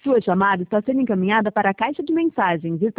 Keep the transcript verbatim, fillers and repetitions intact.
Sua chamada está sendo encaminhada para a caixa de mensagens.